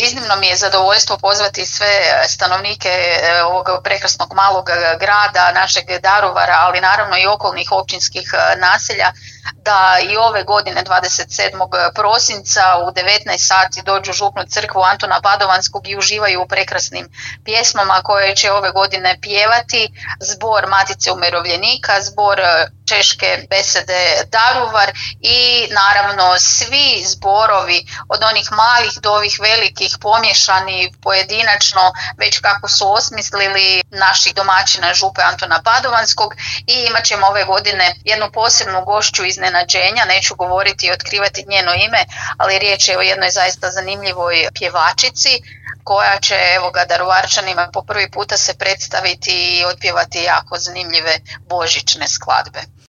iznimno mi je zadovoljstvo pozvati sve stanovnike ovog prekrasnog malog grada, našeg Daruvara, ali naravno i okolnih općinskih naselja, da i ove godine 27. prosinca u 19 sati dođu u župnu crkvu Antuna Padovanskog i uživaju u prekrasnim pjesmama koje će ove godine pjevati zbor Matice umirovljenika, zbor Češke besede Daruvar i naravno svi zborovi od onih malih do ovih velikih pomješani pojedinačno već kako su osmislili naših domaćina župe Antuna Padovanskog i imat ćemo ove godine jednu posebnu gošću iznenađenja, neću govoriti i otkrivati njeno ime, ali riječ je o jednoj zaista zanimljivoj pjevačici koja će Daruvarčanima po prvi puta se predstaviti i otpjevati jako zanimljive božićne skladbe.